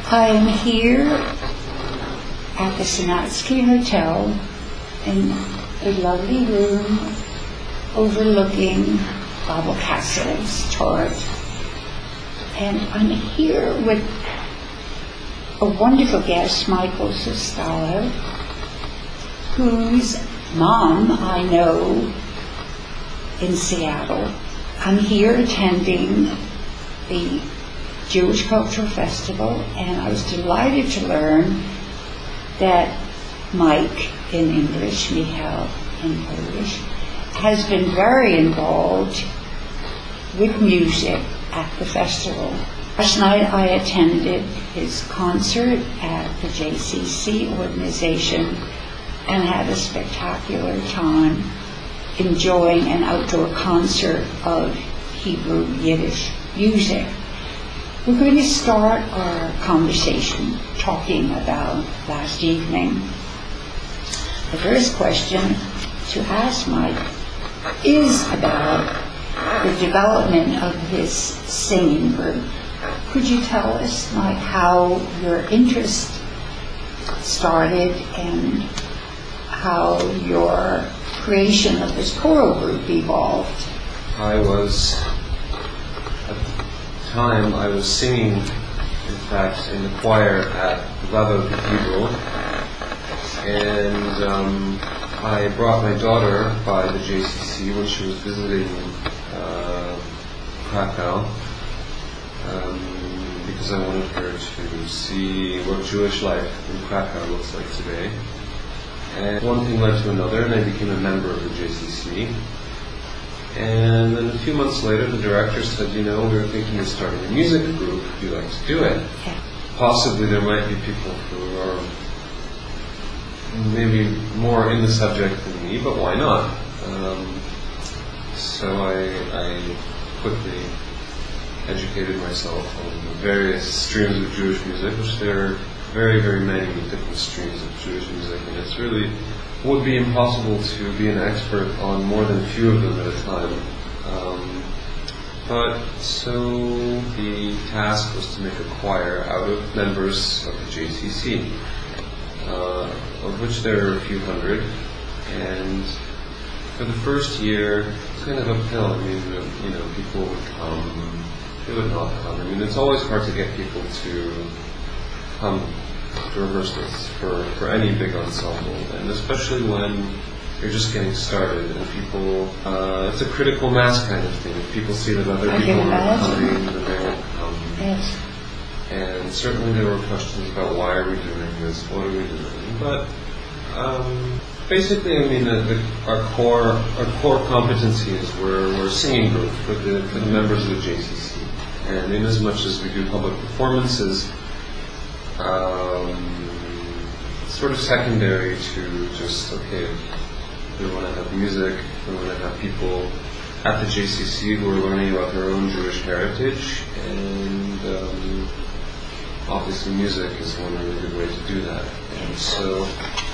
I am here at the Sanatsky Hotel in a lovely room overlooking Babel Castle's turret. And I'm here with a wonderful guest, Michael Sostalo, whose mom I know in Seattle. I'm here attending the Jewish Cultural Festival, and I was delighted to learn that Mike in English, Michal in Polish, has been very involved with music at the festival. Last night I attended his concert at the JCC organization and had a spectacular time enjoying an outdoor concert of Hebrew Yiddish music. We're going to start our conversation talking about last evening. The first question to ask Mike is about the development of his singing group. Could you tell us, Mike, how your interest started and how your creation of this choral group evolved? At the time, I was singing, in fact, in the choir at Lavo Cathedral, and I brought my daughter by the JCC when she was visiting Krakow, because I wanted her to see what Jewish life in Krakow looks like today. And one thing led to another, and I became a member of the JCC. And then a few months later, the director said, we were thinking of starting a music group. Would you like to do it? Yeah. Possibly there might be people who are maybe more in the subject than me, but why not? So I quickly educated myself on the various streams of Jewish music, which there are very, very many different streams of Jewish music, and it's really would be impossible to be an expert on more than a few of them at a time. But so the task was to make a choir out of members of the JCC, of which there are a few hundred. And for the first year, it's kind of uphill. People would come, they would not come. It's always hard to get people to come to rehearsals for any big ensemble, and especially when you're just getting started and people, it's a critical mass kind of thing. If people see that other people are coming, then they won't come. Yes. And certainly there were questions about why are we doing this, what are we doing, but basically, our core competency is we're a singing group for the members of the JCC, and in as much as we do public performances, sort of secondary to just, we want to have music, we want to have people at the JCC who are learning about their own Jewish heritage, and obviously music is one really good way to do that. And so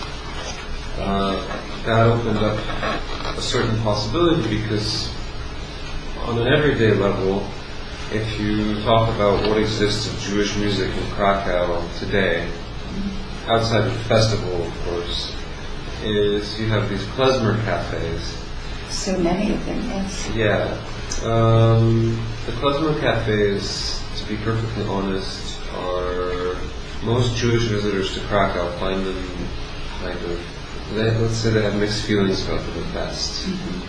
that opened up a certain possibility, because on an everyday level, if you talk about what exists of Jewish music in Krakow today, outside of the festival, of course, is you have these klezmer cafes. So many of them, yes. Yeah. The klezmer cafes, to be perfectly honest, are most Jewish visitors to Krakow find them let's say they have mixed feelings about them at best. Mm-hmm.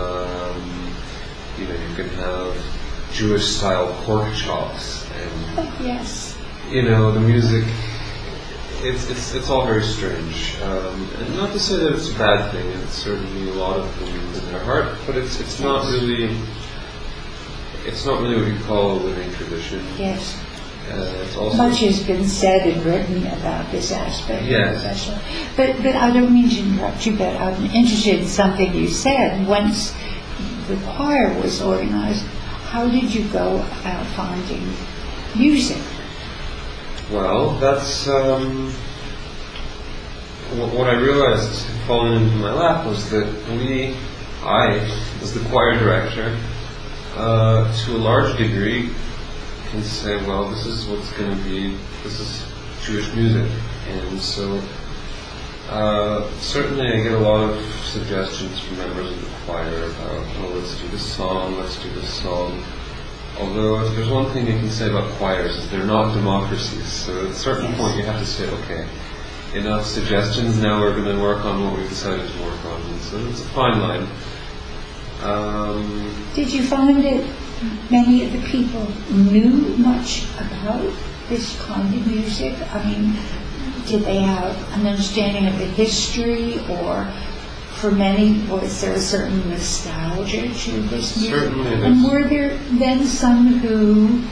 You can have Jewish-style pork chops, and yes, the music. It's all very strange, and not to say that it's a bad thing. It's certainly a lot of things in their heart, but it's not really what you call a living tradition. Yes. It's also much has been said and written about this aspect. Yes. But I don't mean to interrupt you, but I'm interested in something you said. Once the choir was organized, how did you go about finding music? Well, that's what I realized falling into my lap was that I, as the choir director, to a large degree, can say, well, this is what's going to be, this is Jewish music. And so certainly I get a lot of suggestions from members of the choir about, oh, let's do this song, let's do this song. Although if there's one thing you can say about choirs is they're not democracies. So at a certain point you have to say, okay, enough suggestions, now we're going to work on what we've decided to work on. And so it's a fine line. Did you find that many of the people knew much about this kind of music? I mean, did they have an understanding of the history, or for many was there a certain nostalgia to this music? Certainly. And were there then some who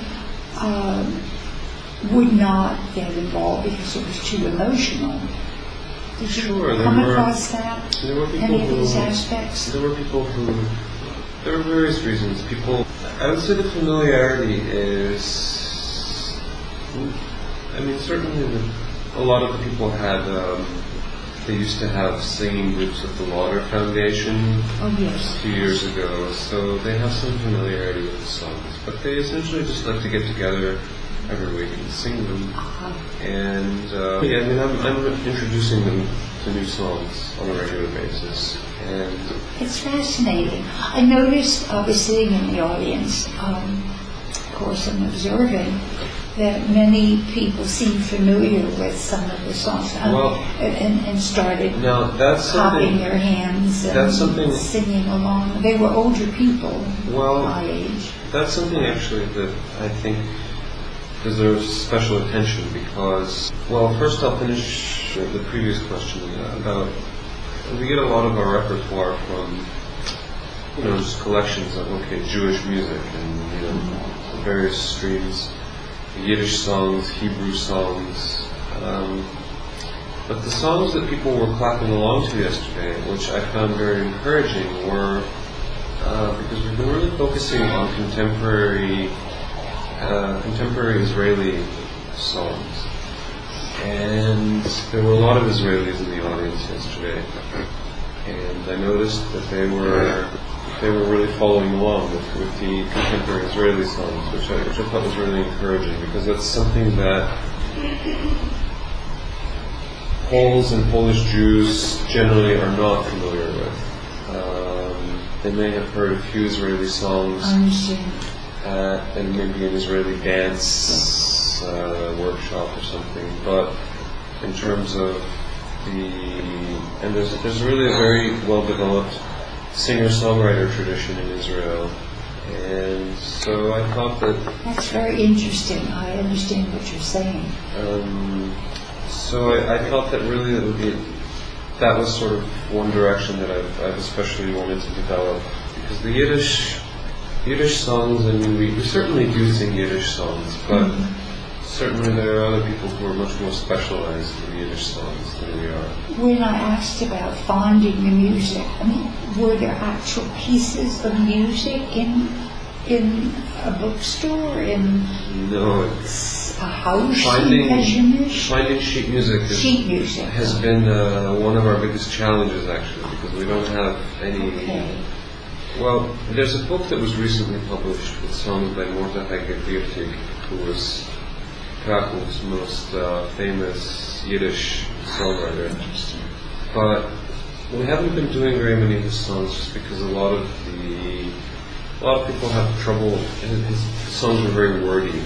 would not get involved because it was too emotional? Did you come across that? There were people any of these aspects? There were people who, there were various reasons. People, I would say the familiarity is, I mean, certainly a lot of the people had, they used to have singing groups at the Lauder Foundation a few years ago, so they have some familiarity with the songs. But they essentially just like to get together every week and sing them. And I mean, I'm introducing them to new songs on a regular basis. And it's fascinating. I noticed, I was sitting in the audience, of course I'm observing, that many people seem familiar with some of the songs and started clapping their hands and singing along. They were older people my age. That's something actually that I think deserves special attention because, well, first I'll finish the previous question about, we get a lot of our repertoire from, just collections of, Jewish music and, various streams. Yiddish songs, Hebrew songs, but the songs that people were clapping along to yesterday, which I found very encouraging, were because we've been really focusing on contemporary Israeli songs, and there were a lot of Israelis in the audience yesterday, and I noticed that they were really following along with the contemporary Israeli songs, which I thought was really encouraging, because that's something that Poles and Polish Jews generally are not familiar with. They may have heard a few Israeli songs and maybe an Israeli dance workshop or something, but in terms of there's really a very well developed singer-songwriter tradition in Israel, and so I thought that's very interesting. I understand what you're saying. So I thought that really that was sort of one direction that I've especially wanted to develop, because the Yiddish songs, I mean, we certainly do sing Yiddish songs, but certainly there are other people who are much more specialized in Yiddish songs than we are. When I asked about finding the music, I mean, were there actual pieces of music in a bookstore, in a house? Finding sheet music has been one of our biggest challenges, actually, because we don't have any. Well, there's a book that was recently published with songs by Mordechai Gavriatik, who was Krakow's most famous Yiddish songwriter. But we haven't been doing very many of his songs just because a lot of people have trouble. His songs are very wordy,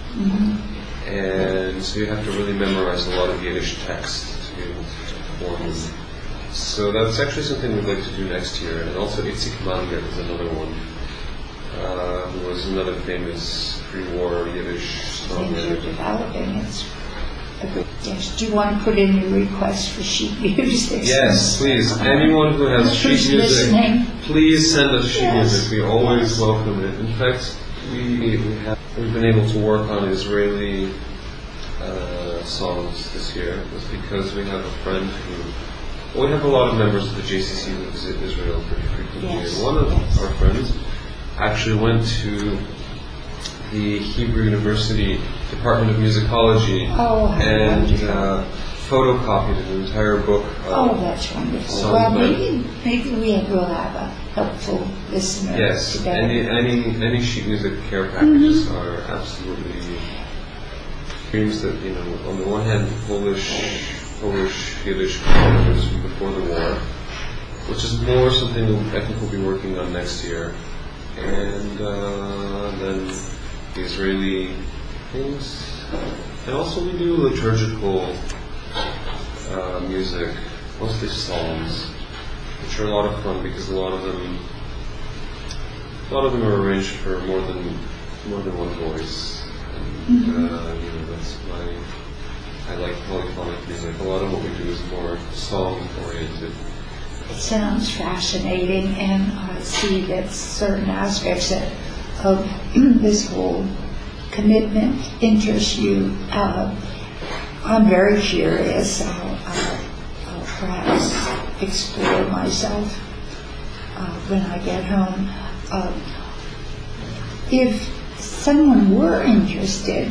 and so you have to really memorize a lot of Yiddish text to be able to perform them. So that's actually something we'd like to do next year. And also Itzik Manger is another one, who was another famous pre-war Yiddish songwriter. Yes. Do you want to put in your request for sheet music? Yes, please. Anyone who has sheet music, please send us sheet music. We always welcome it. In fact, we've been able to work on Israeli songs this year, was because we have a friend we have a lot of members of the JCC who visit Israel pretty frequently. Yes. And one of our friends actually went to the Hebrew University Department of Musicology and photocopied an entire book. That's wonderful. Well, maybe we'll have helpful listener. Yes, today. any sheet music care packages are absolutely dreams that, on the one hand, Polish Yiddish composers from before the war, which is more something I think we'll be working on next year, and then the Israeli things, and also we do liturgical music, mostly psalms, which are a lot of fun because a lot of them are arranged for more than one voice. And, that's why I like polyphonic music. A lot of what we do is more song-oriented. It sounds fascinating, and I see that certain aspects of this whole commitment interest you. I'm very curious. I'll perhaps explore myself when I get home. If someone were interested,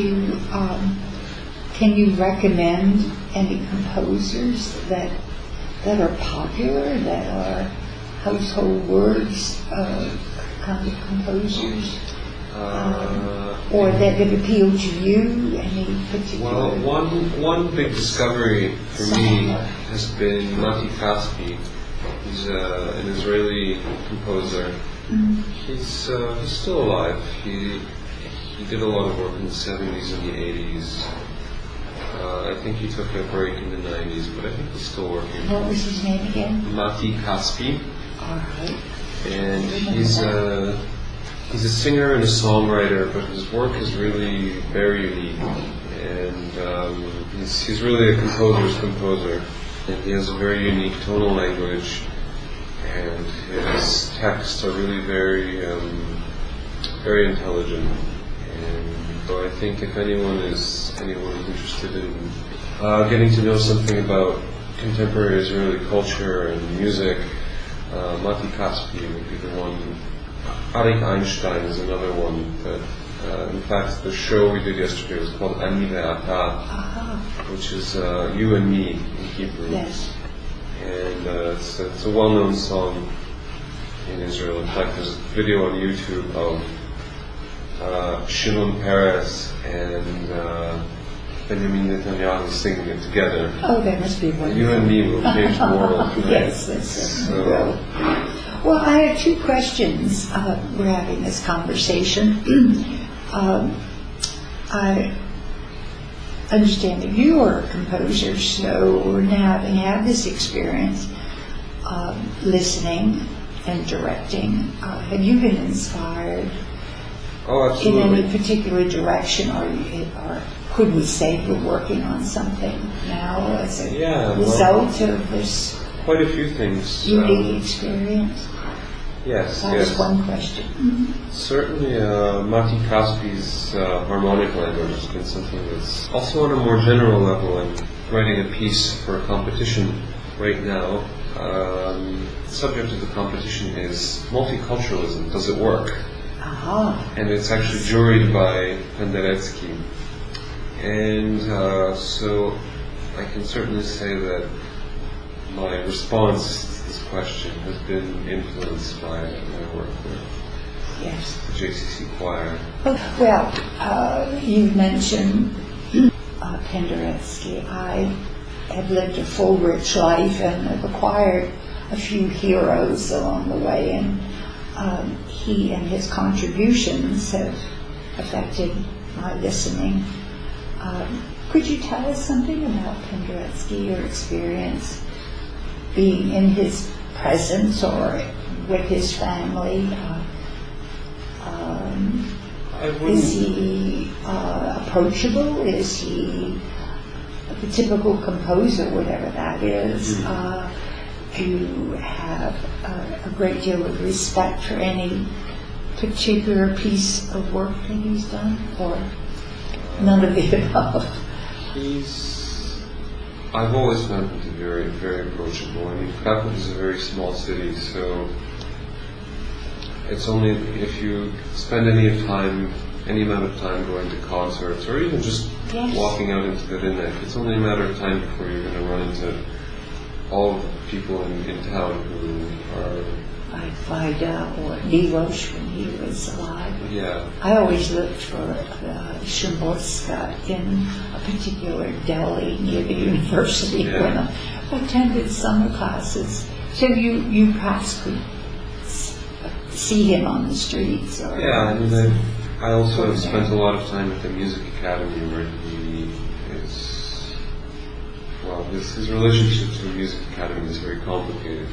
can you recommend any composers that are popular, that are household words kind of composers, or that appeal to you? Any particular? Well, one big discovery for me has been Mati Kaspi. He's an Israeli composer. Mm-hmm. He's still alive. He did a lot of work in the 70s and the 80s. I think he took a break in the 90s, but I think he's still working. What was his name again? Mati Kaspi. All right. And he's a singer and a songwriter, but his work is really very unique. And he's really a composer's composer. And he has a very unique tonal language. And his texts are really very, very intelligent. And so I think if anyone is interested in getting to know something about contemporary Israeli culture and music, Mati Kaspi would be the one. Arik Einstein is another one that, in fact, the show we did yesterday was called Ani Ve'ata, which is You and Me in Hebrew. Yes. And it's a well-known song in Israel. In fact, there's a video on YouTube of Shimon Peres and Benjamin Netanyahu singing it together. Oh, that must be wonderful. You and Me will change the world. Yes, that's will. Well, I have two questions. We're having this conversation. I understand that you are a composer, so now having had this experience listening and directing, have you been inspired in any particular direction, or could we say you're working on something now as a result of this quite a few things unique experience? Yes, that was one question. Mm-hmm. Certainly, Mati Kaspi's harmonic language has been something that's also on a more general level. I'm writing a piece for a competition right now. The subject of the competition is multiculturalism. Does it work? And it's actually juried by Penderecki. And so I can certainly say that my response to this question has been influenced by my work with the JCC Choir. Well, you mentioned Penderecki. I have lived a full, rich life and have acquired a few heroes along the way, and he and his contributions have affected my listening. Could you tell us something about Penderecki, your experience being in his presence or with his family? Is he approachable? Is he the typical composer, whatever that is? Do you have a great deal of respect for any particular piece of work that he's done, or none of the above? I've always found him to be very, very approachable. I mean, Krakow is a very small city, so it's only if you spend any amount of time going to concerts, or even just walking out into the Rynek, it's only a matter of time before you're going to run into all of the people in town who are like Vida or Miłosz when he was alive. Yeah. I always looked for Szymborska in a particular deli near the university when I attended summer classes. So you perhaps could see him on the streets. Or yeah, I mean, I also have spent a lot of time at the Music Academy where he is, well, his relationship to the Music Academy is very complicated.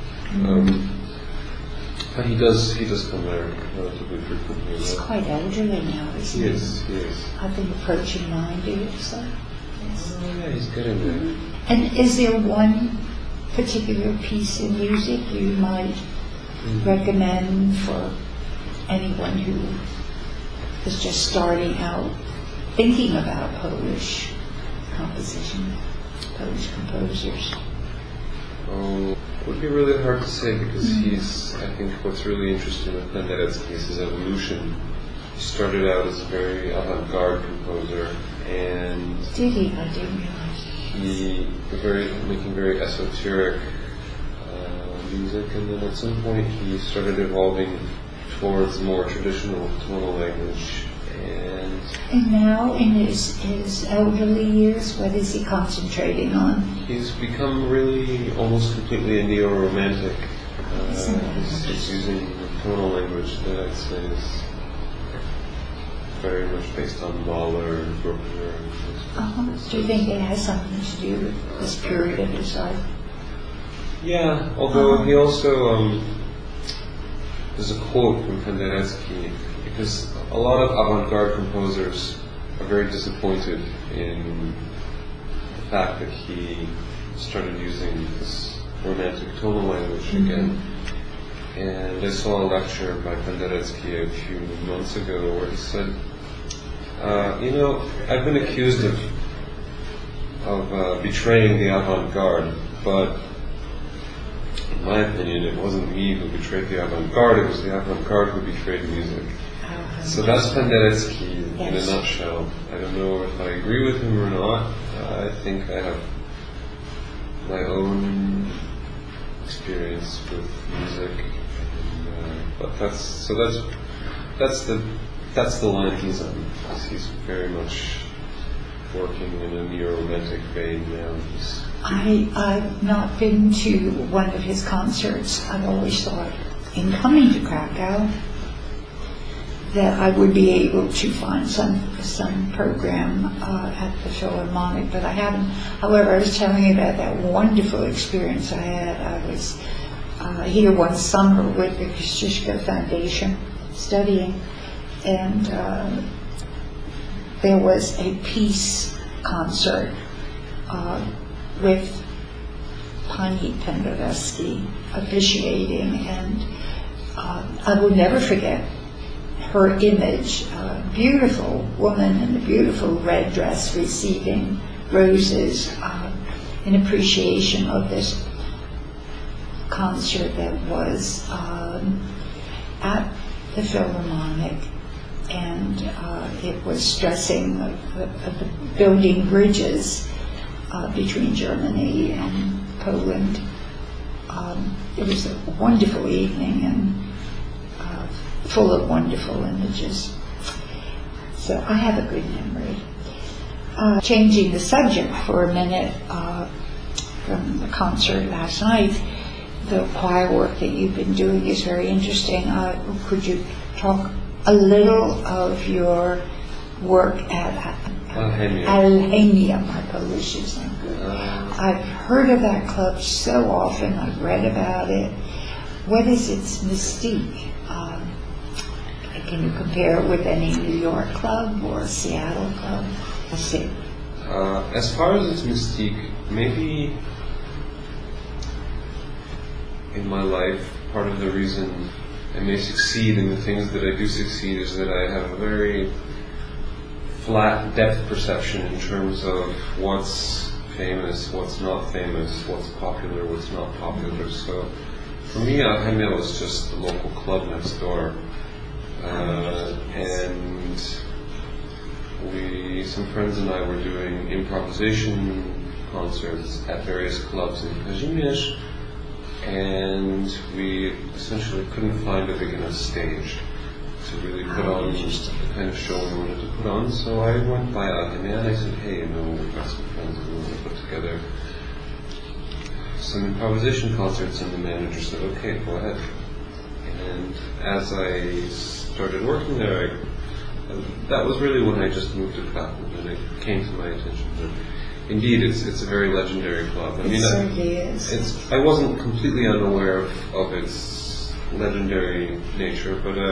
But he does come there relatively frequently. He's quite elderly now, isn't he? He is. I think approaching 90 or so. Yes. Oh yeah, he's getting there. And is there one particular piece in music you might recommend for anyone who is just starting out thinking about Polish composition, Polish composers? Oh, it would be really hard to say because I think what's really interesting with Penderecki is his evolution. He started out as a very avant-garde composer, and did he? I didn't realize. He making very esoteric music, and then at some point he started evolving towards more traditional tonal language. And now, in his elderly years, what is he concentrating on? He's become really almost completely a neo-romantic. He's using tonal language that I'd say is very much based on Mahler and Bruckner. Do you think it has something to do with this period of his life? Yeah, although he also, there's a quote from Penderecki, because a lot of avant-garde composers are very disappointed in the fact that he started using this romantic tonal language again. And I saw a lecture by Penderecki a few months ago where he said, I've been accused of betraying the avant-garde, but in my opinion, it wasn't me who betrayed the avant-garde, it was the avant-garde who betrayed music. So that's Penderecki in a nutshell. I don't know if I agree with him or not. I think I have my own experience with music, but that's the line he's on. He's very much working in a neo-romantic vein now. I've not been to one of his concerts. I've always thought, in coming to Krakow, that I would be able to find some program at the Philharmonic, but I haven't. However, I was telling you about that wonderful experience I had. I was here one summer with the Kościuszko Foundation studying, and there was a peace concert with Pani Penderecki officiating, and I will never forget her image, a beautiful woman in a beautiful red dress receiving roses in appreciation of this concert that was at the Philharmonic, and it was stressing the building bridges between Germany and Poland. It was a wonderful evening and full of wonderful images. So I have a good memory. Changing the subject for a minute from the concert last night, the choir work that you've been doing is very interesting. Could you talk a little of your work at Alchemia? My Polish is not good. I've heard of that club so often. I've read about it. What is its mystique? Can you compare it with any New York club or Seattle club? Let's see. As far as its mystique, maybe in my life, part of the reason I may succeed in the things that I do succeed is that I have a very flat depth perception in terms of what's famous, what's not famous, what's popular, what's not popular. So for me, Alchemia was just the local club next door. And some friends and I were doing improvisation concerts at various clubs in Kazimierz, and we essentially couldn't find a big enough stage to really put on the kind of show we wanted to put on. So I went by Ademe and I said, hey, we've got some friends who want to put together some improvisation concerts, and the manager said, okay, go ahead. And as I started working there, that was really when I just moved to Clattenburg, and it came to my attention that indeed it's a very legendary club. It certainly is. I wasn't completely unaware of its legendary nature, but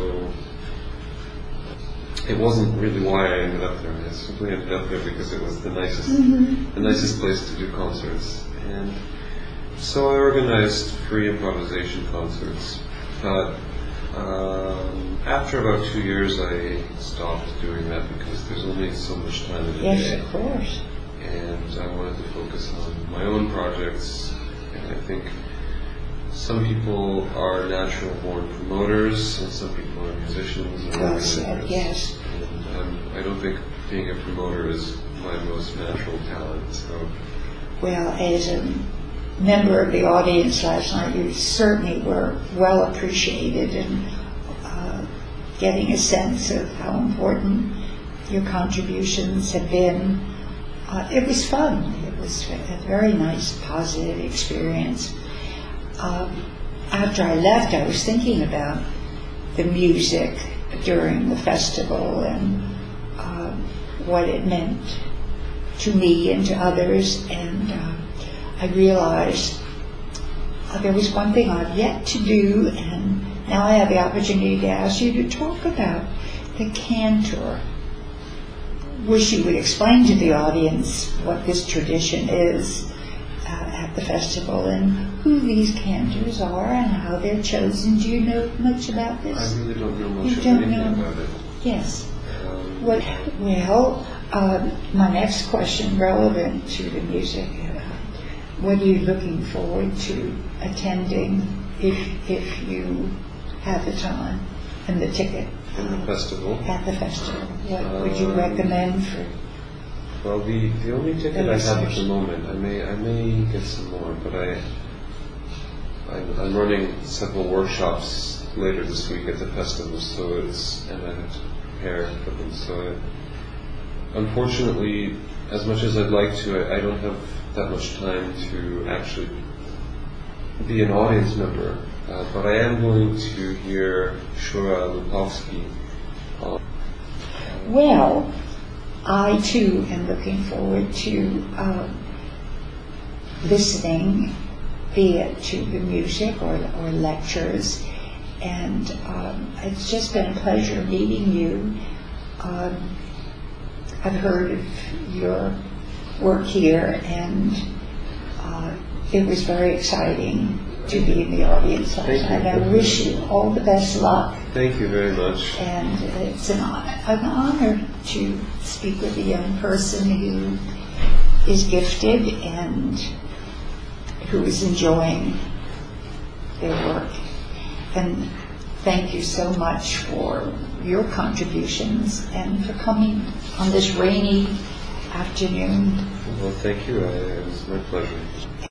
it wasn't really why I ended up there. I simply ended up there because it was the nicest place to do concerts. And so I organized free improvisation concerts, but after about 2 years I stopped doing that because there's only so much time in the day. Yes, of course. And I wanted to focus on my own projects, and I think some people are natural born promoters and some people are musicians and organizers. Yes. And I don't think being a promoter is my most natural talent. So, well, as a member of the audience last night, you certainly were well appreciated, and getting a sense of how important your contributions have been. It was fun. It was a very nice, positive experience. After I left, I was thinking about the music during the festival and what it meant to me and to others, and I realized there was one thing I've yet to do, and now I have the opportunity to ask you to talk about the cantor. Wish you would explain to the audience what this tradition is at the festival and who these cantors are and how they're chosen. Do you know much about this? I really don't know much about it. Yes. Well, my next question relevant to the music, what are you looking forward to attending if you have the time and the ticket? In the festival? At the festival. What would you recommend for? Well, the only ticket I have at the moment, I may get some more, but I'm running several workshops later this week at the festival, and I have to prepare for them. So unfortunately, as much as I'd like to, I don't have that much time to actually be an audience member. But I am going to hear Shura Lupovsky. Well, I too am looking forward to listening, be it to the music or lectures, and it's just been a pleasure meeting you. I've heard of your work here, and it was very exciting to be in the audience last night. I wish you all the best luck. Thank you very much. And it's an honor to speak with a young person who is gifted and who is enjoying their work. And thank you so much for your contributions and for coming on this rainy afternoon. Well, thank you. It was my pleasure.